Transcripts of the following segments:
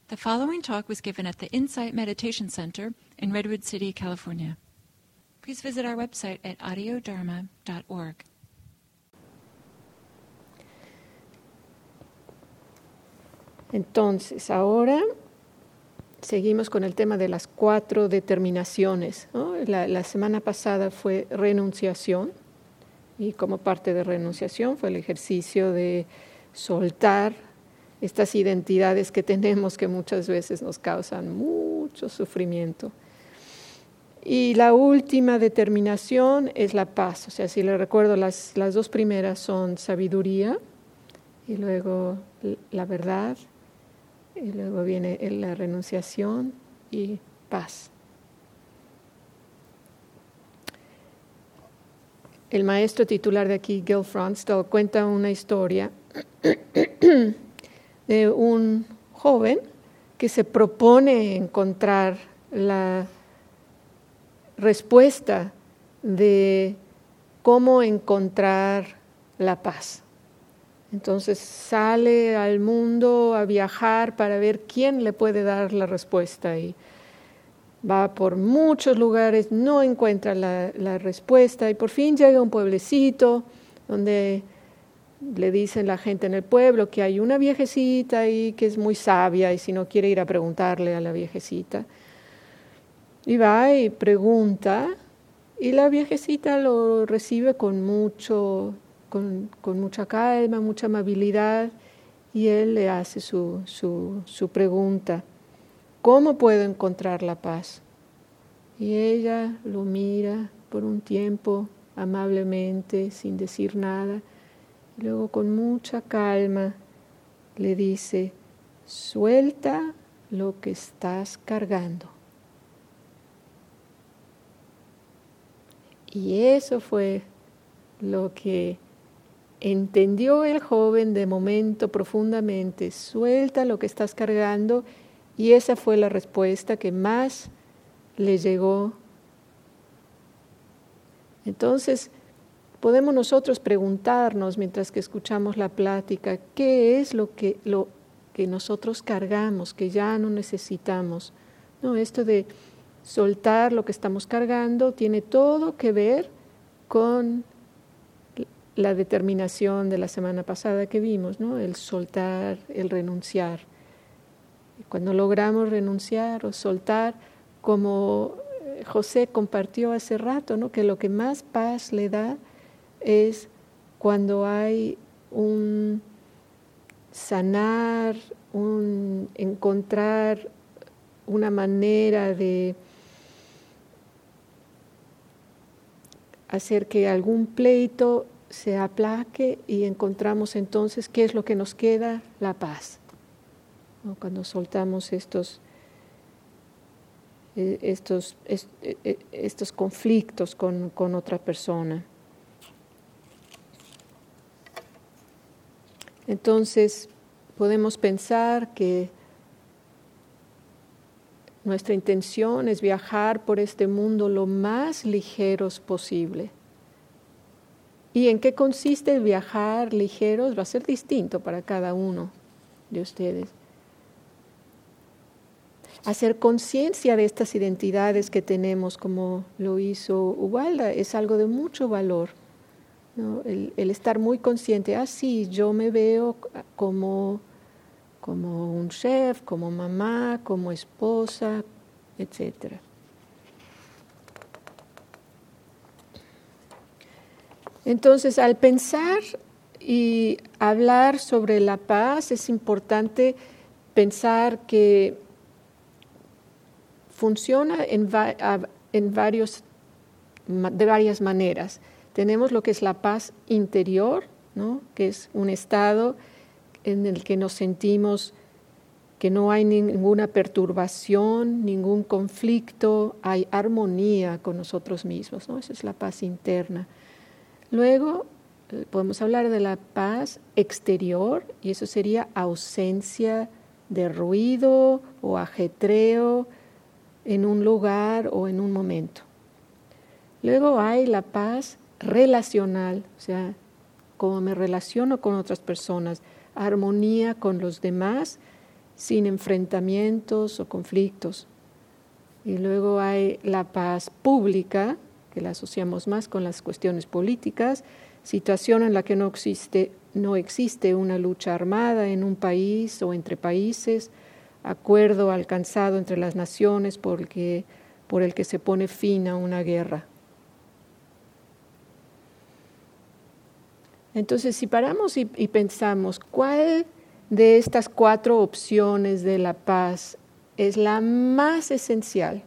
The following talk was given at the Insight Meditation Center in Redwood City, California. Please visit our website at audiodharma.org. Entonces, ahora seguimos con el tema de las 4 determinaciones, ¿no? La semana pasada fue renunciación, y como parte de renunciación fue el ejercicio de soltar estas identidades que tenemos que muchas veces nos causan mucho sufrimiento. Y la última determinación es la paz. O sea, si le recuerdo, las 2 primeras son sabiduría, y luego la verdad, y luego viene la renunciación y paz. El maestro titular de aquí, Gil Fronsdal, cuenta una historia de un joven que se propone encontrar la respuesta de cómo encontrar la paz. Entonces sale al mundo a viajar para ver quién le puede dar la respuesta, y va por muchos lugares, no encuentra la respuesta, y por fin llega a un pueblecito donde le dicen la gente en el pueblo que hay una viejecita ahí que es muy sabia, y si no quiere ir a preguntarle a la viejecita. Y va y pregunta, y la viejecita lo recibe con mucha calma, mucha amabilidad, y él le hace su pregunta: ¿cómo puedo encontrar la paz? Y ella lo mira por un tiempo amablemente, sin decir nada. Luego, con mucha calma, le dice: suelta lo que estás cargando. Y eso fue lo que entendió el joven de momento profundamente: suelta lo que estás cargando, y esa fue la respuesta que más le llegó. Entonces, podemos nosotros preguntarnos mientras que escuchamos la plática: ¿qué es lo que nosotros cargamos, que ya no necesitamos? No, esto de soltar lo que estamos cargando tiene todo que ver con la determinación de la semana pasada que vimos, ¿no? El soltar, el renunciar. Y cuando logramos renunciar o soltar, como José compartió hace rato, ¿no? Que lo que más paz le da es cuando hay un sanar, un encontrar una manera de hacer que algún pleito se aplaque, y encontramos entonces qué es lo que nos queda: la paz, ¿no? Cuando soltamos estos conflictos con otra persona. Entonces podemos pensar que nuestra intención es viajar por este mundo lo más ligeros posible. ¿Y en qué consiste el viajar ligeros? Va a ser distinto para cada uno de ustedes. Hacer conciencia de estas identidades que tenemos, como lo hizo Ubalda, es algo de mucho valor, ¿no? El estar muy consciente: sí, yo me veo como un chef, como mamá, como esposa, etc. Entonces, al pensar y hablar sobre la paz, es importante pensar que funciona de varias maneras. Tenemos lo que es la paz interior, ¿no? Que es un estado en el que nos sentimos que no hay ninguna perturbación, ningún conflicto, hay armonía con nosotros mismos, ¿no? Esa es la paz interna. Luego podemos hablar de la paz exterior, y eso sería ausencia de ruido o ajetreo en un lugar o en un momento. Luego hay la paz relacional, o sea, cómo me relaciono con otras personas, armonía con los demás, sin enfrentamientos o conflictos. Y luego hay la paz pública, que la asociamos más con las cuestiones políticas, situación en la que no existe una lucha armada en un país o entre países, acuerdo alcanzado entre las naciones por el que se pone fin a una guerra. Entonces, si paramos y pensamos, ¿cuál de estas 4 opciones de la paz es la más esencial?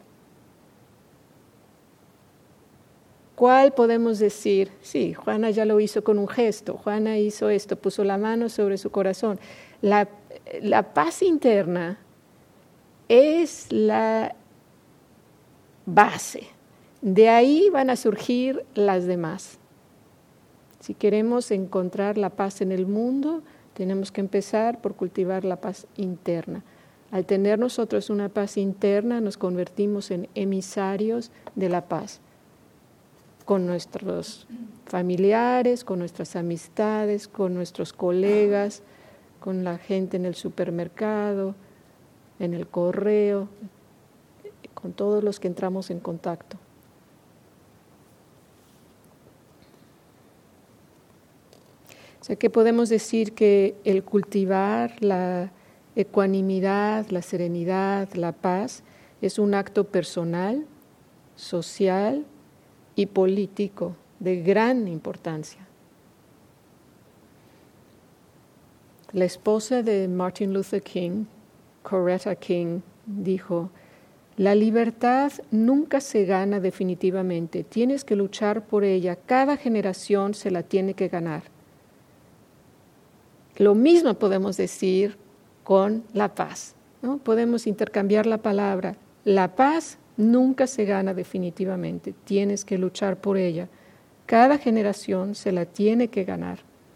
¿Cuál podemos decir? Sí, Juana ya lo hizo con un gesto, Juana hizo esto, puso la mano sobre su corazón. La paz interna es la base. De ahí van a surgir las demás. Si queremos encontrar la paz en el mundo, tenemos que empezar por cultivar la paz interna. Al tener nosotros una paz interna, nos convertimos en emisarios de la paz, con nuestros familiares, con nuestras amistades, con nuestros colegas, con la gente en el supermercado, en el correo, con todos los que entramos en contacto. O sea que podemos decir que el cultivar la ecuanimidad, la serenidad, la paz, es un acto personal, social y político de gran importancia. La esposa de Martin Luther King, Coretta King, dijo: la libertad nunca se gana definitivamente, tienes que luchar por ella, cada generación se la tiene que ganar. Lo mismo podemos decir con la paz, ¿no? Podemos intercambiar la palabra. La paz nunca se gana definitivamente, tienes que luchar por ella. Cada generación se la tiene que ganar.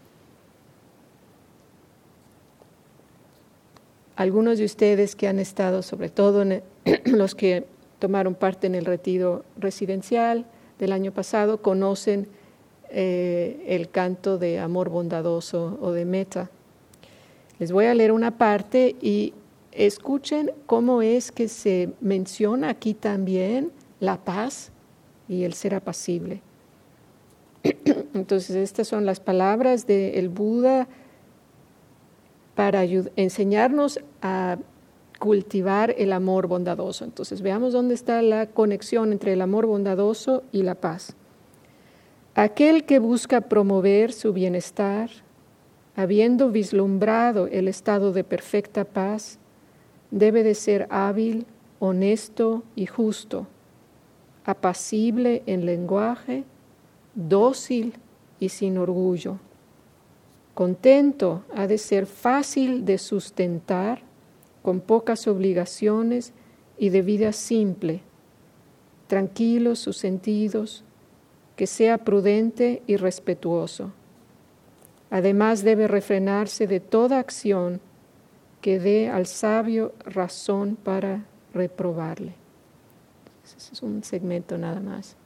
Algunos de ustedes que han estado, sobre todo los que tomaron parte en el retiro residencial del año pasado, conocen el canto de Amor Bondadoso o de Metta. Les voy a leer una parte y escuchen cómo es que se menciona aquí también la paz y el ser apacible. Entonces, estas son las palabras del Buda para enseñarnos a cultivar el amor bondadoso. Entonces, veamos dónde está la conexión entre el amor bondadoso y la paz. Aquel que busca promover su bienestar, habiendo vislumbrado el estado de perfecta paz, debe de ser hábil, honesto y justo, apacible en lenguaje, dócil y sin orgullo. Contento ha de ser fácil de sustentar, con pocas obligaciones y de vida simple, tranquilos sus sentidos, que sea prudente y respetuoso. Además debe refrenarse de toda acción que dé al sabio razón para reprobarle. Ese es un segmento nada más.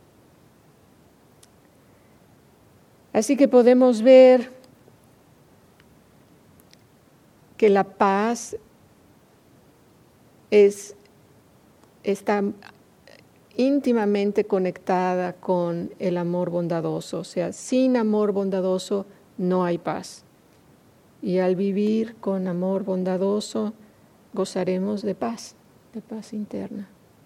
Así que podemos ver que la paz está íntimamente conectada con el amor bondadoso. O sea, sin amor bondadoso no hay paz. Y al vivir con amor bondadoso, gozaremos de paz interna.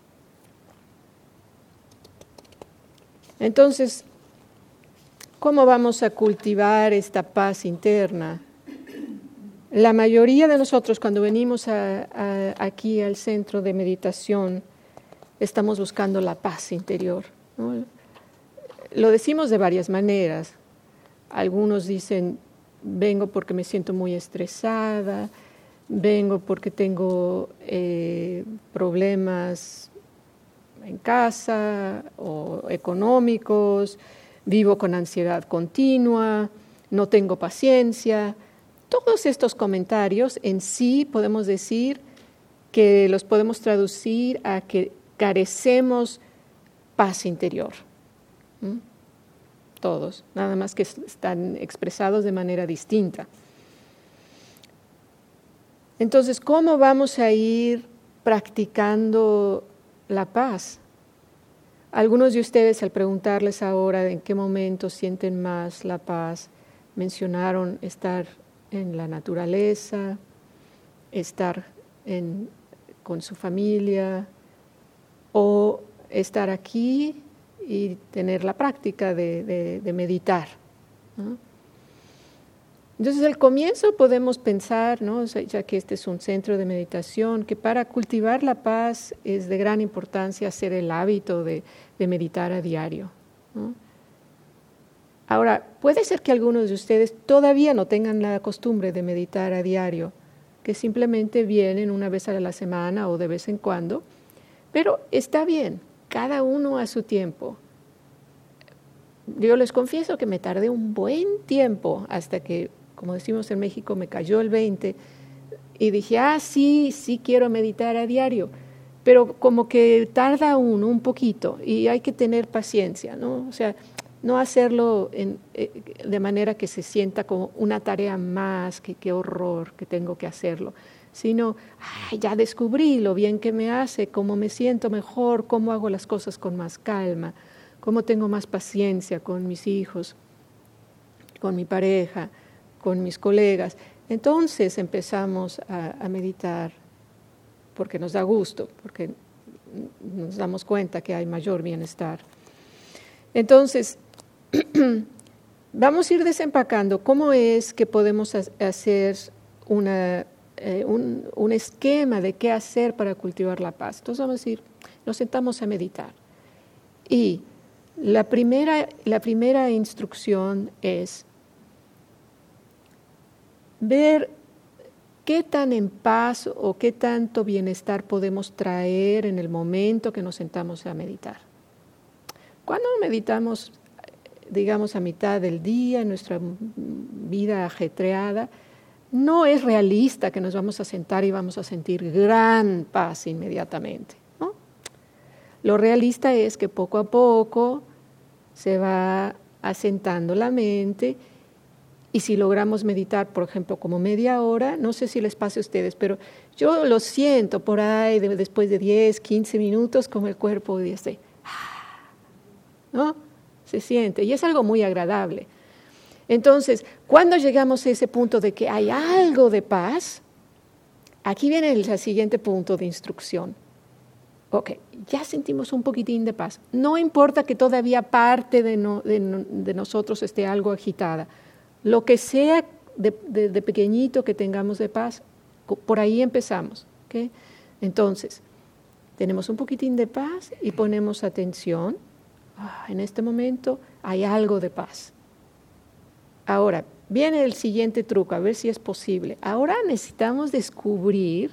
Entonces, ¿cómo vamos a cultivar esta paz interna? La mayoría de nosotros, cuando venimos aquí al centro de meditación, estamos buscando la paz interior, ¿no? Lo decimos de varias maneras. Algunos dicen, vengo porque me siento muy estresada, vengo porque tengo problemas en casa o económicos, vivo con ansiedad continua, no tengo paciencia. Todos estos comentarios en sí podemos decir que los podemos traducir a que carecemos paz interior. Todos, nada más que están expresados de manera distinta. Entonces, ¿cómo vamos a ir practicando la paz? Algunos de ustedes, al preguntarles ahora en qué momento sienten más la paz, mencionaron estar en la naturaleza, estar con su familia o estar aquí y tener la práctica de meditar, ¿no? Entonces, al comienzo podemos pensar, ¿no? Ya que este es un centro de meditación, que para cultivar la paz es de gran importancia hacer el hábito de meditar a diario, ¿no? Ahora, puede ser que algunos de ustedes todavía no tengan la costumbre de meditar a diario, que simplemente vienen una vez a la semana o de vez en cuando, pero está bien, cada uno a su tiempo. Yo les confieso que me tardé un buen tiempo hasta que, como decimos en México, me cayó el 20 y dije, sí quiero meditar a diario, pero como que tarda uno un poquito y hay que tener paciencia, ¿no? O sea, no hacerlo de manera que se sienta como una tarea más, que qué horror que tengo que hacerlo, sino, ya descubrí lo bien que me hace, cómo me siento mejor, cómo hago las cosas con más calma, cómo tengo más paciencia con mis hijos, con mi pareja, con mis colegas. Entonces empezamos a meditar porque nos da gusto, porque nos damos cuenta que hay mayor bienestar. Entonces, vamos a ir desempacando cómo es que podemos hacer un esquema de qué hacer para cultivar la paz. Entonces vamos a decir, nos sentamos a meditar. Y la primera instrucción es ver qué tan en paz o qué tanto bienestar podemos traer en el momento que nos sentamos a meditar. Cuando meditamos, digamos, a mitad del día, en nuestra vida ajetreada, no es realista que nos vamos a sentar y vamos a sentir gran paz inmediatamente, ¿no? Lo realista es que poco a poco se va asentando la mente y si logramos meditar, por ejemplo, como media hora, no sé si les pase a ustedes, pero yo lo siento por ahí después de 10, 15 minutos como el cuerpo dice, ¿no? Se siente y es algo muy agradable. Entonces, cuando llegamos a ese punto de que hay algo de paz, aquí viene el siguiente punto de instrucción. Ok, ya sentimos un poquitín de paz. No importa que todavía parte de nosotros esté algo agitada. Lo que sea de pequeñito que tengamos de paz, por ahí empezamos. ¿Okay? Entonces, tenemos un poquitín de paz y ponemos atención. En este momento hay algo de paz. Ahora, viene el siguiente truco, a ver si es posible. Ahora necesitamos descubrir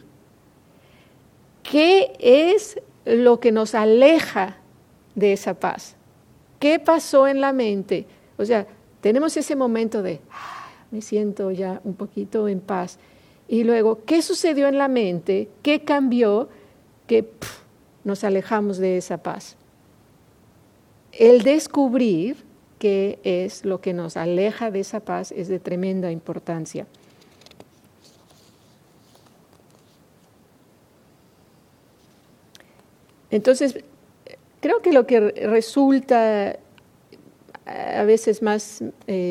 qué es lo que nos aleja de esa paz. ¿Qué pasó en la mente? O sea, tenemos ese momento de, me siento ya un poquito en paz. Y luego, ¿qué sucedió en la mente? ¿Qué cambió? Que nos alejamos de esa paz. El descubrir qué es lo que nos aleja de esa paz es de tremenda importancia. Entonces, creo que lo que resulta a veces más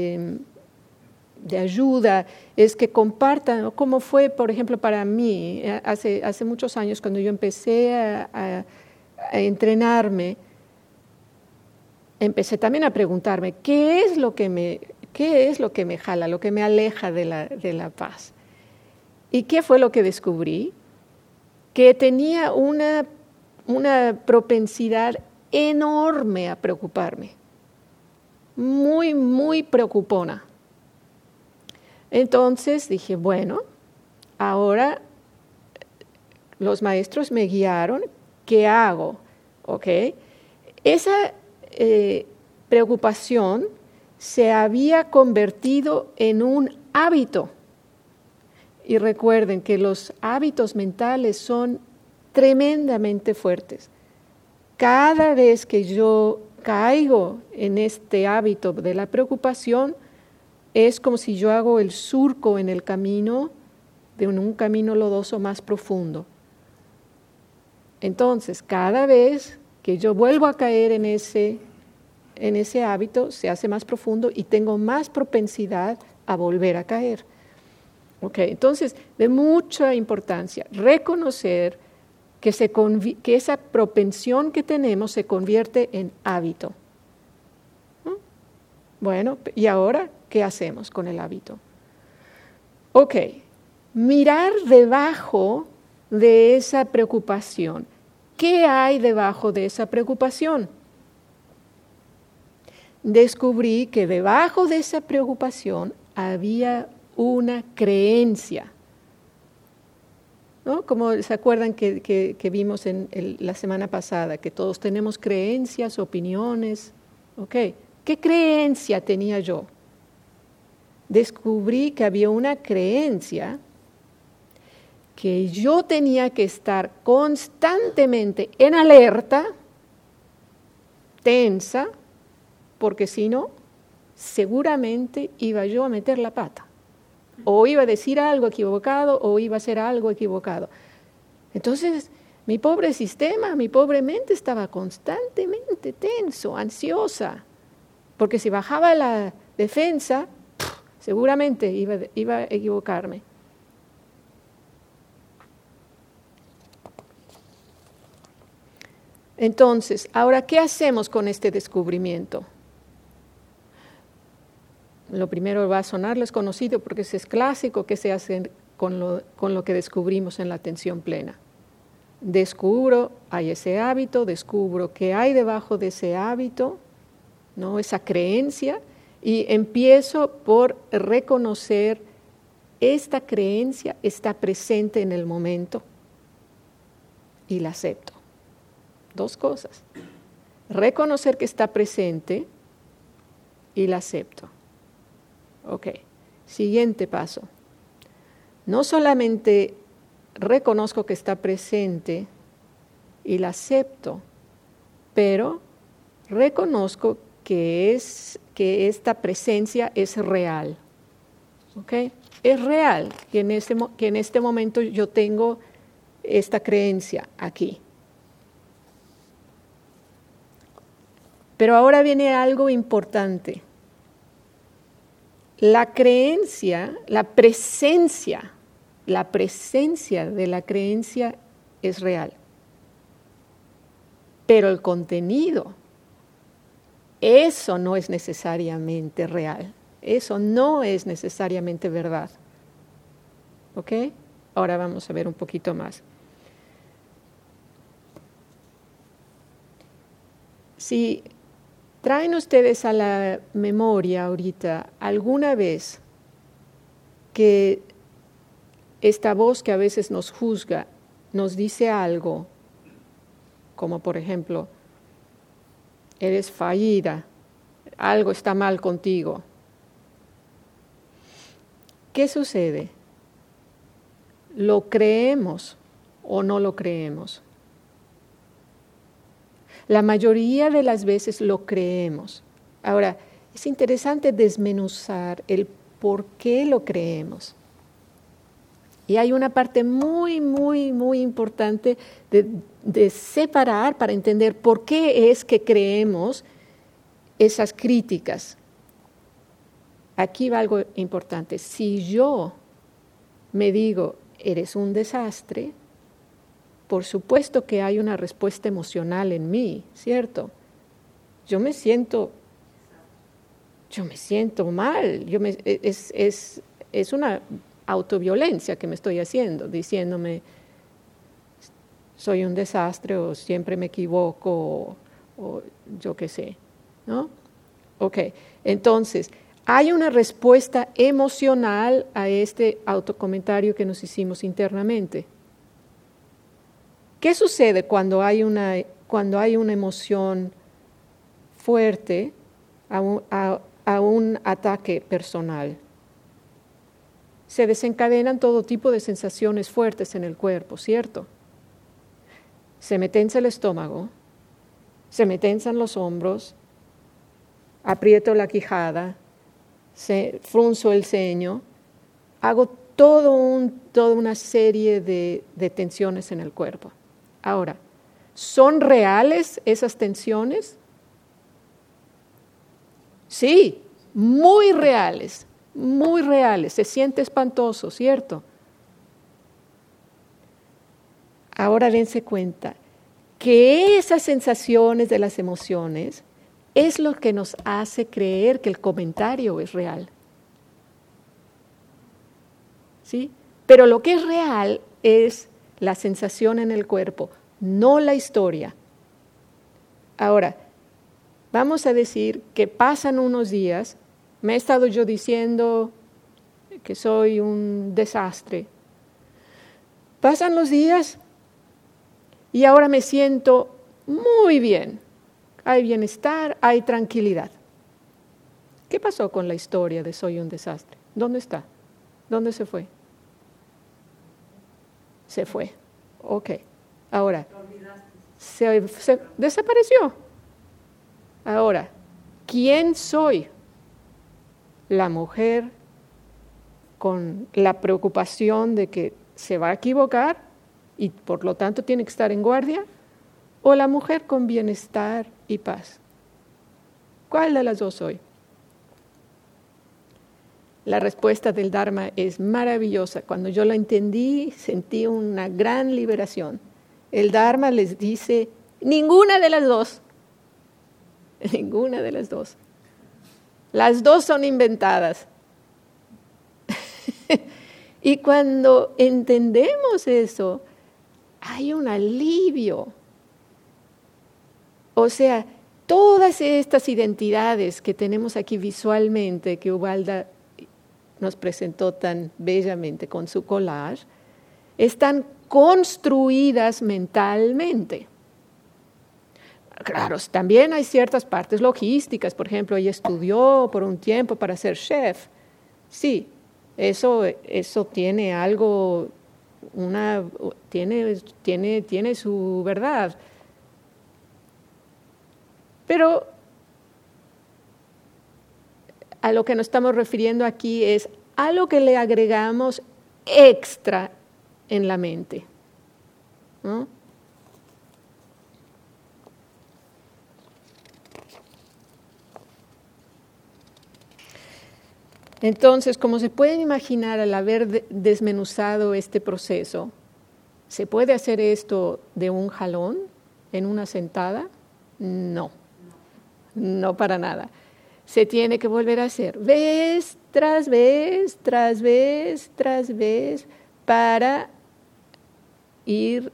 de ayuda es que compartan cómo fue, por ejemplo, para mí, hace muchos años cuando yo empecé a entrenarme, empecé también a preguntarme, ¿qué es lo que me jala, lo que me aleja de la paz? ¿Y qué fue lo que descubrí? Que tenía una propensidad enorme a preocuparme, muy, muy preocupona. Entonces dije, bueno, ahora los maestros me guiaron, ¿qué hago? ¿Ok? Esa preocupación se había convertido en un hábito. Y recuerden que los hábitos mentales son tremendamente fuertes. Cada vez que yo caigo en este hábito de la preocupación, es como si yo hago el surco en el camino de un camino lodoso más profundo. Entonces, cada vez que yo vuelvo a caer en ese hábito, se hace más profundo y tengo más propensidad a volver a caer. Okay, entonces, de mucha importancia reconocer que esa propensión que tenemos se convierte en hábito. Bueno, ¿y ahora qué hacemos con el hábito? Ok, mirar debajo de esa preocupación. ¿Qué hay debajo de esa preocupación? Descubrí que debajo de esa preocupación había una creencia. ¿No? Como se acuerdan que vimos la semana pasada, que todos tenemos creencias, opiniones. Okay. ¿Qué creencia tenía yo? Descubrí que había una creencia que yo tenía que estar constantemente en alerta, tensa, porque si no, seguramente iba yo a meter la pata. O iba a decir algo equivocado o iba a hacer algo equivocado. Entonces, mi pobre sistema, mi pobre mente estaba constantemente tenso, ansiosa, porque si bajaba la defensa, seguramente iba a equivocarme. Entonces, ahora, ¿qué hacemos con este descubrimiento? Lo primero va a sonarles conocido porque ese es clásico que se hace con lo que descubrimos en la atención plena. Descubro, hay ese hábito, descubro qué hay debajo de ese hábito, ¿no? Esa creencia, y empiezo por reconocer esta creencia está presente en el momento y la acepto. Dos cosas. Reconocer que está presente y la acepto. Ok, siguiente paso. No solamente reconozco que está presente y la acepto, pero reconozco que esta presencia es real. ¿Ok? Es real que en este momento yo tengo esta creencia aquí. Pero ahora viene algo importante. La creencia, la presencia de la creencia es real. Pero el contenido, eso no es necesariamente real. Eso no es necesariamente verdad. ¿Ok? Ahora vamos a ver un poquito más. Si traen ustedes a la memoria ahorita alguna vez que esta voz que a veces nos juzga nos dice algo, como por ejemplo, eres fallida, algo está mal contigo. ¿Qué sucede? ¿Lo creemos o no lo creemos? La mayoría de las veces lo creemos. Ahora, es interesante desmenuzar el por qué lo creemos. Y hay una parte muy, muy, muy importante de separar para entender por qué es que creemos esas críticas. Aquí va algo importante. Si yo me digo, eres un desastre, por supuesto que hay una respuesta emocional en mí, ¿cierto? Yo me siento mal, es una autoviolencia que me estoy haciendo, diciéndome soy un desastre o siempre me equivoco o yo qué sé, ¿no? Ok, entonces hay una respuesta emocional a este autocomentario que nos hicimos internamente. ¿Qué sucede cuando hay una emoción fuerte a un ataque personal? Se desencadenan todo tipo de sensaciones fuertes en el cuerpo, ¿cierto? Se me tensa el estómago, se me tensan los hombros, aprieto la quijada, frunzo el ceño, hago toda una serie de tensiones en el cuerpo. Ahora, ¿son reales esas tensiones? Sí, muy reales, muy reales. Se siente espantoso, ¿cierto? Ahora dense cuenta que esas sensaciones de las emociones es lo que nos hace creer que el comentario es real. ¿Sí? Pero lo que es real es la sensación en el cuerpo, no la historia. Ahora, vamos a decir que pasan unos días, me he estado yo diciendo que soy un desastre. Pasan los días y ahora me siento muy bien. Hay bienestar, hay tranquilidad. ¿Qué pasó con la historia de soy un desastre? ¿Dónde está? ¿Dónde se fue? Se fue. Ok. Ahora, se desapareció. Ahora, ¿quién soy? La mujer con la preocupación de que se va a equivocar y por lo tanto tiene que estar en guardia, o la mujer con bienestar y paz. ¿Cuál de las dos soy? La respuesta del Dharma es maravillosa. Cuando yo la entendí, sentí una gran liberación. El Dharma les dice, ninguna de las dos. Ninguna de las dos. Las dos son inventadas. Y cuando entendemos eso, hay un alivio. O sea, todas estas identidades que tenemos aquí visualmente, que Ubalda nos presentó tan bellamente con su collage, están construidas mentalmente. Claro, también hay ciertas partes logísticas. Por ejemplo, ella estudió por un tiempo para ser chef. Sí, eso tiene algo, tiene su verdad. Pero a lo que nos estamos refiriendo aquí es a lo que le agregamos extra en la mente, ¿no? Entonces, como se pueden imaginar al haber desmenuzado este proceso, ¿se puede hacer esto de un jalón, en una sentada? No, no para nada. Se tiene que volver a hacer vez tras vez, tras vez, tras vez, para ir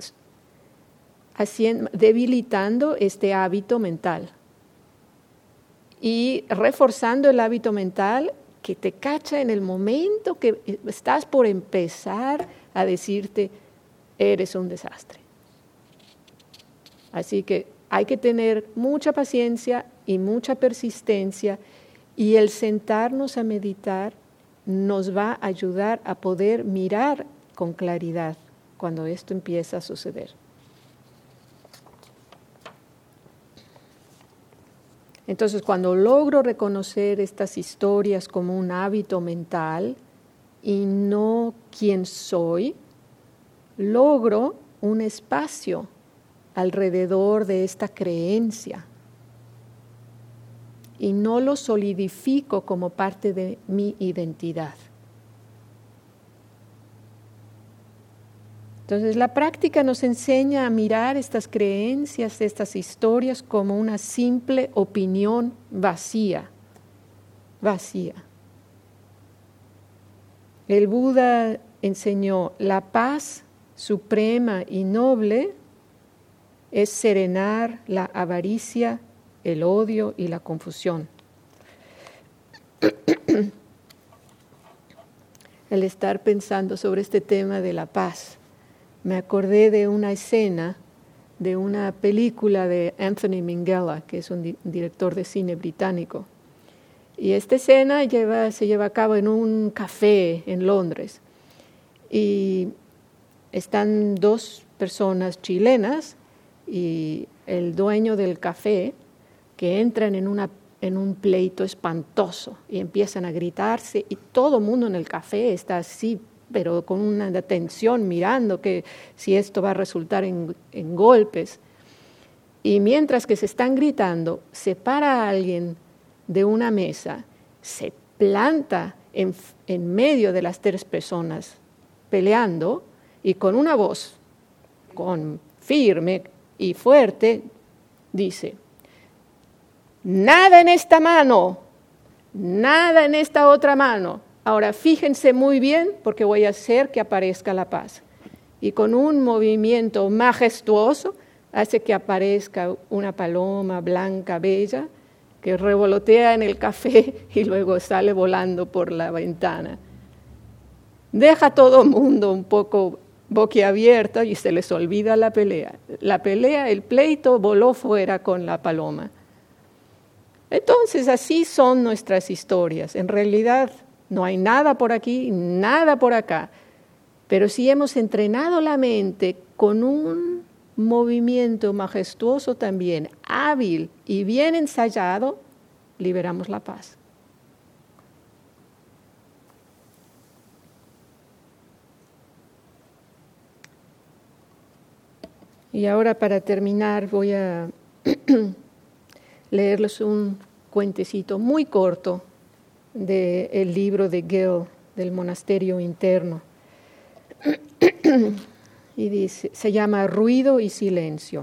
debilitando este hábito mental y reforzando el hábito mental que te cacha en el momento que estás por empezar a decirte, eres un desastre. Así que hay que tener mucha paciencia y mucha persistencia, y el sentarnos a meditar nos va a ayudar a poder mirar con claridad cuando esto empieza a suceder. Entonces, cuando logro reconocer estas historias como un hábito mental y no quién soy, logro un espacio alrededor de esta creencia y no lo solidifico como parte de mi identidad. Entonces, la práctica nos enseña a mirar estas creencias, estas historias, como una simple opinión vacía, vacía. El Buda enseñó la paz suprema y noble es serenar la avaricia, el odio y la confusión. Al estar pensando sobre este tema de la paz, me acordé de una escena de una película de Anthony Minghella, que es un director de cine británico. Y esta escena se lleva a cabo en un café en Londres. Y están dos personas chilenas y el dueño del café, que entran en una en un pleito espantoso y empiezan a gritarse y todo el mundo en el café está así, pero con una tensión mirando que si esto va a resultar en golpes. Y mientras que se están gritando, se para alguien de una mesa, se planta en medio de las tres personas peleando y con una voz firme y fuerte dice: nada en esta mano, nada en esta otra mano. Ahora fíjense muy bien porque voy a hacer que aparezca la paz. Y con un movimiento majestuoso hace que aparezca una paloma blanca, bella, que revolotea en el café y luego sale volando por la ventana. Deja a todo el mundo un poco boquiabierto y se les olvida la pelea. El pleito voló fuera con la paloma. Entonces así son nuestras historias. En realidad no hay nada por aquí, nada por acá. Pero si hemos entrenado la mente con un movimiento majestuoso también, hábil y bien ensayado, liberamos la paz. Y ahora para terminar voy a leerles un cuentecito muy corto del libro de Gil, del monasterio interno. Y dice, se llama Ruido y Silencio.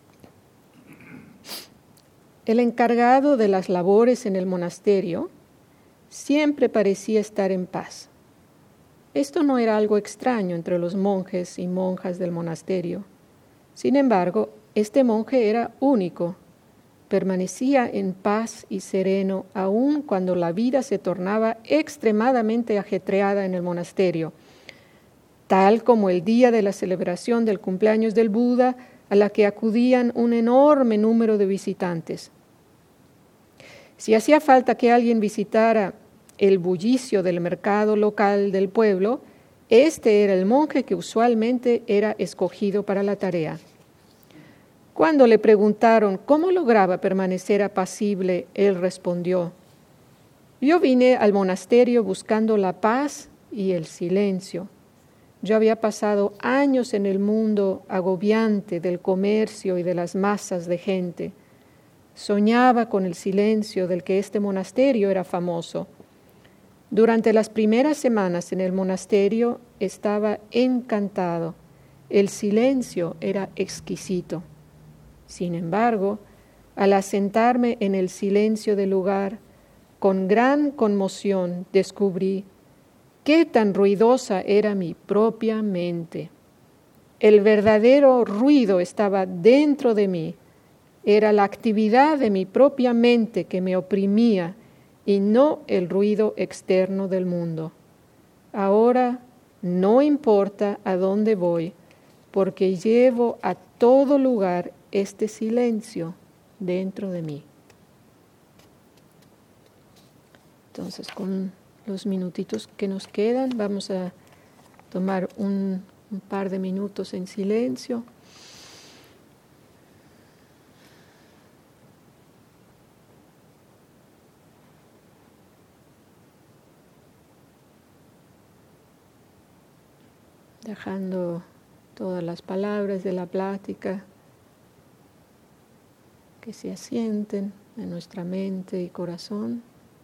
El encargado de las labores en el monasterio siempre parecía estar en paz. Esto no era algo extraño entre los monjes y monjas del monasterio. Sin embargo, este monje era único. Permanecía en paz y sereno aun cuando la vida se tornaba extremadamente ajetreada en el monasterio, tal como el día de la celebración del cumpleaños del Buda, a la que acudían un enorme número de visitantes. Si hacía falta que alguien visitara el bullicio del mercado local del pueblo, este era el monje que usualmente era escogido para la tarea. Cuando le preguntaron cómo lograba permanecer apacible, él respondió: yo vine al monasterio buscando la paz y el silencio. Yo había pasado años en el mundo agobiante del comercio y de las masas de gente. Soñaba con el silencio del que este monasterio era famoso. Durante las primeras semanas en el monasterio estaba encantado. El silencio era exquisito. Sin embargo, al asentarme en el silencio del lugar, con gran conmoción descubrí qué tan ruidosa era mi propia mente. El verdadero ruido estaba dentro de mí. Era la actividad de mi propia mente que me oprimía y no el ruido externo del mundo. Ahora no importa a dónde voy, porque llevo a todo lugar este silencio dentro de mí. Entonces, con los minutitos que nos quedan, vamos a tomar un par de minutos en silencio. Dejando todas las palabras de la plática que se asienten en nuestra mente y corazón.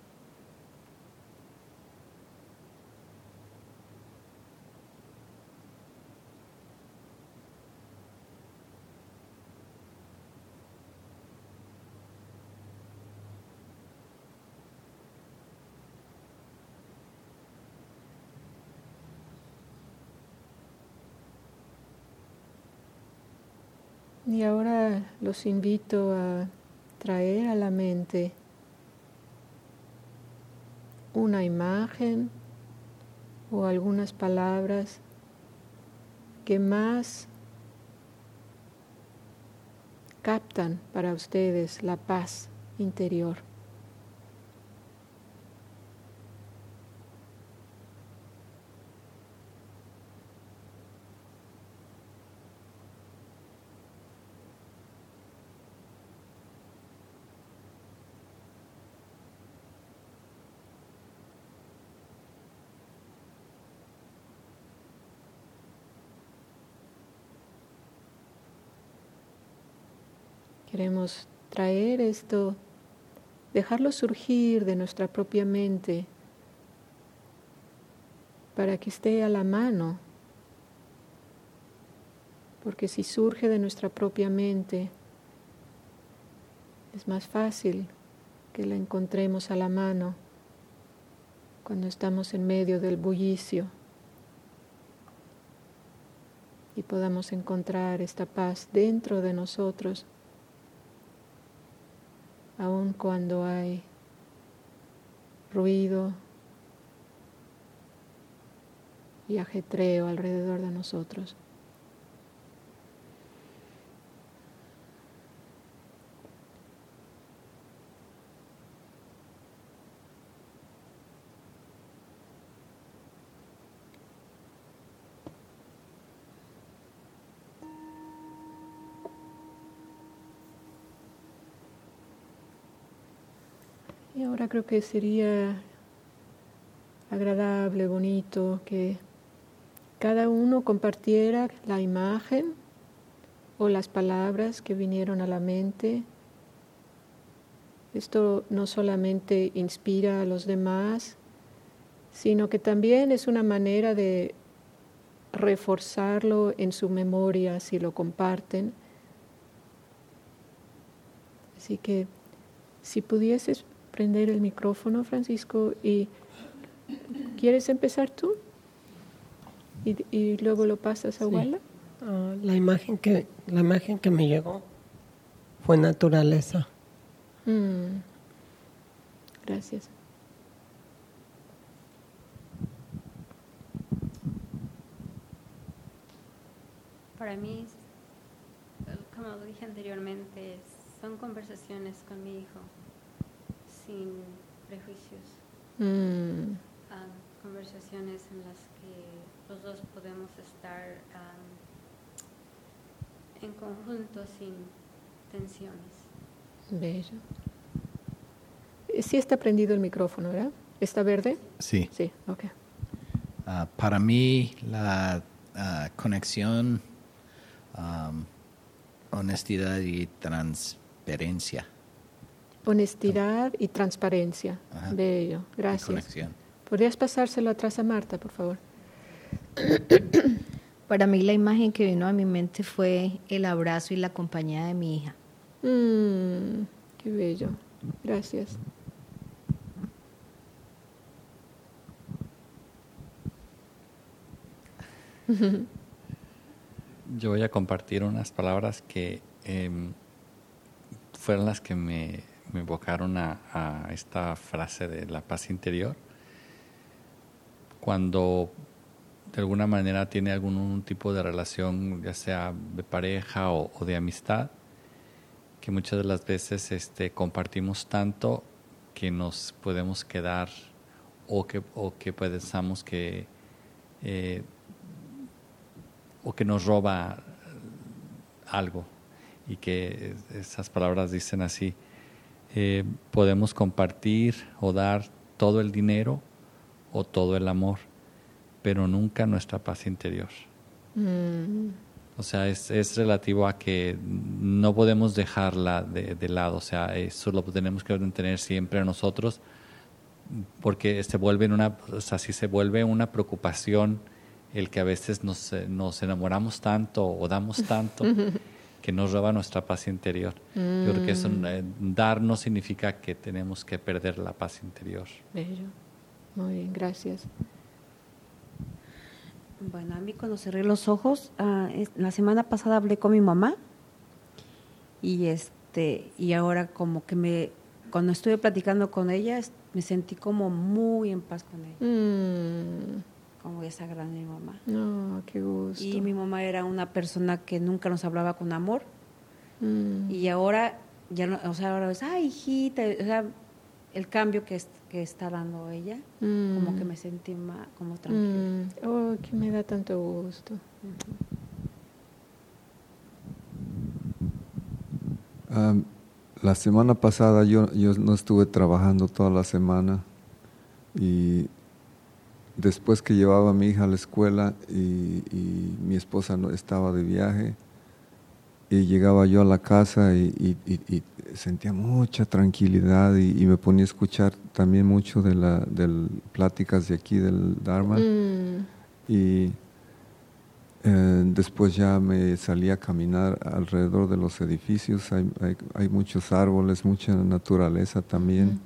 Y ahora los invito a traer a la mente una imagen o algunas palabras que más captan para ustedes la paz interior. Queremos traer esto, dejarlo surgir de nuestra propia mente para que esté a la mano. Porque si surge de nuestra propia mente, es más fácil que la encontremos a la mano cuando estamos en medio del bullicio y podamos encontrar esta paz dentro de nosotros, aun cuando hay ruido y ajetreo alrededor de nosotros. Y ahora creo que sería agradable, bonito, que cada uno compartiera la imagen o las palabras que vinieron a la mente. Esto no solamente inspira a los demás, sino que también es una manera de reforzarlo en su memoria si lo comparten. Así que si pudieses prender el micrófono, Francisco, y ¿quieres empezar tú? Y luego lo pasas a Walla. La imagen que me llegó fue naturaleza. Gracias. Para mí, como lo dije anteriormente, son conversaciones con mi hijo, sin prejuicios. Conversaciones en las que los dos podemos estar en conjunto sin tensiones. Bello. Sí está prendido el micrófono, ¿verdad? ¿Está verde? Sí. Sí, ok. Para mí, la conexión, honestidad y transparencia. Honestidad y transparencia. Ajá. Bello, gracias. Y conexión. ¿Podrías pasárselo atrás a Marta, por favor? Para mí la imagen que vino a mi mente fue el abrazo y la compañía de mi hija. Qué bello. Gracias. Yo voy a compartir unas palabras que fueron las que me evocaron a esta frase de la paz interior. Cuando de alguna manera tiene algún tipo de relación, ya sea de pareja o de amistad, que muchas de las veces compartimos tanto que nos podemos quedar o que pensamos que o que nos roba algo, y que esas palabras dicen así: podemos compartir o dar todo el dinero o todo el amor, pero nunca nuestra paz interior. O sea, es relativo a que no podemos dejarla de lado. O sea, eso lo tenemos que tener siempre a nosotros, porque se vuelve si se vuelve una preocupación el que a veces nos enamoramos tanto o damos tanto que nos roba nuestra paz interior. Yo creo que eso, dar no significa que tenemos que perder la paz interior. Bello. Muy bien, gracias. Bueno, a mí cuando cerré los ojos, la semana pasada hablé con mi mamá y ahora como que cuando estuve platicando con ella me sentí como muy en paz con ella. Como esa gran mi mamá. No, qué gusto. Y mi mamá era una persona que nunca nos hablaba con amor. Y ahora ya no, o sea, ahora es, ay, hijita, o sea, el cambio que está dando ella, como que me sentí más como tranquila. Oh, que me da tanto gusto. La semana pasada yo no estuve trabajando toda la semana, y después que llevaba a mi hija a la escuela y mi esposa no estaba de viaje, y llegaba yo a la casa y sentía mucha tranquilidad y me ponía a escuchar también mucho de pláticas de aquí del Dharma. Y después ya me salí a caminar alrededor de los edificios. Hay muchos árboles, mucha naturaleza también.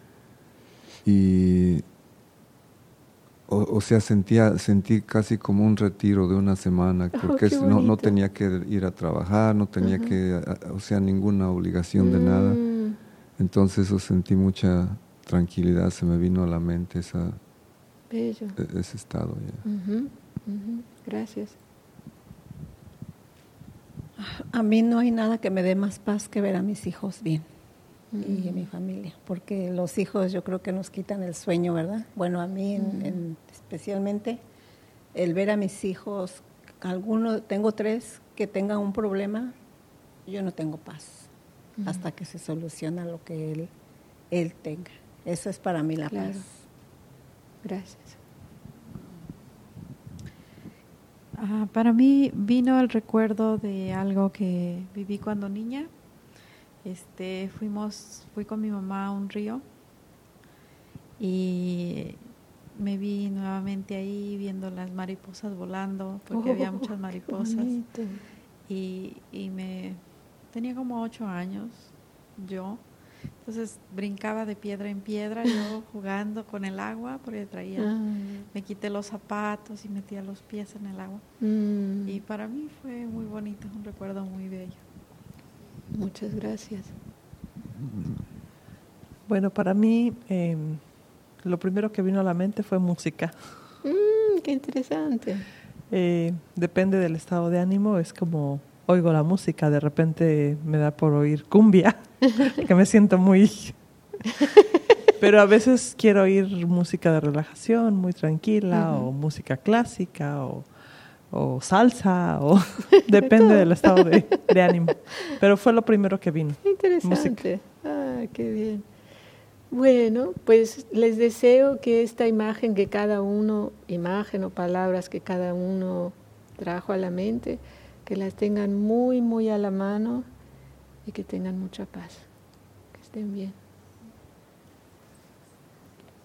Y o sea, sentí casi como un retiro de una semana, porque no tenía que ir a trabajar, no tenía que, o sea, ninguna obligación de nada. Entonces eso sentí mucha tranquilidad, se me vino a la mente ese estado. Gracias. A mí no hay nada que me dé más paz que ver a mis hijos bien y a mi familia, porque los hijos yo creo que nos quitan el sueño, ¿verdad? Bueno, a mí especialmente el ver a mis hijos, tengo 3 que tengan un problema, yo no tengo paz hasta que se soluciona lo que él tenga. Eso es para mí la paz. Gracias. Para mí vino el recuerdo de algo que viví cuando niña. Fui con mi mamá a un río y me vi nuevamente ahí viendo las mariposas volando, porque había muchas mariposas. Y tenía como 8 años yo. Entonces brincaba de piedra en piedra, yo jugando con el agua, porque me quité los zapatos y metía los pies en el agua. Y para mí fue muy bonito, un recuerdo muy bello. Muchas gracias. Bueno, para mí lo primero que vino a la mente fue música. ¡Qué interesante! Depende del estado de ánimo, es como oigo la música, de repente me da por oír cumbia, que me siento muy... Pero a veces quiero oír música de relajación, muy tranquila, o música clásica, o salsa, o depende del estado de ánimo. Pero fue lo primero que vino. Interesante. Música. Qué bien. Bueno, pues les deseo que esta imagen que cada uno, imagen o palabras que cada uno trajo a la mente, que las tengan muy, muy a la mano y que tengan mucha paz. Que estén bien.